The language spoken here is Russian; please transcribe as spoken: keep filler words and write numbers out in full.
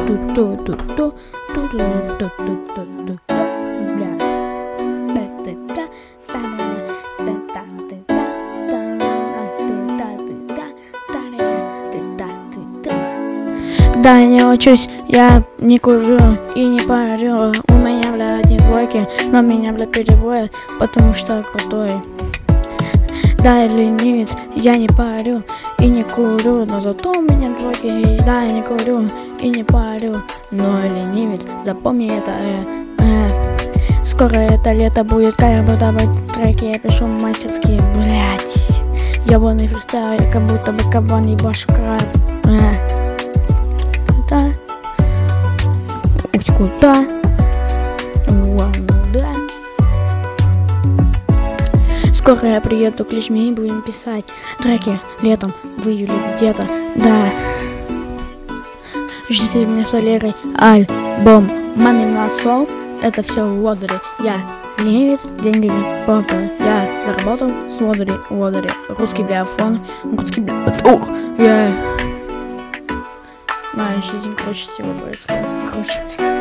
Да, я не учусь, я не курю и не парю. У меня, бля, одни двойки, но меня, бля, переводят, потому что крутой. Да, я ленивец, я не парю и не курю, но зато у меня двойки есть. Да, я не курю и не парю, но ленивец, запомни это, э, э. Скоро это лето будет, когда я буду быть треки, я пишу мастерские, блять. Ебаный фристайл, как будто бы кабан ебашу краб, э. Да, уж куда? Вау, да. Скоро я приеду к Личме и будем писать треки летом, в июле где-то, да. Ждите меня с Валерой, альбом Money My Soul. Это все лодыри. Я ленивец, деньгами попал. Я заработал с лодыри, лодыри. Русский бля фон, русский бля. Ух, я. А, еще один круче всего происходит. Круче, блядь.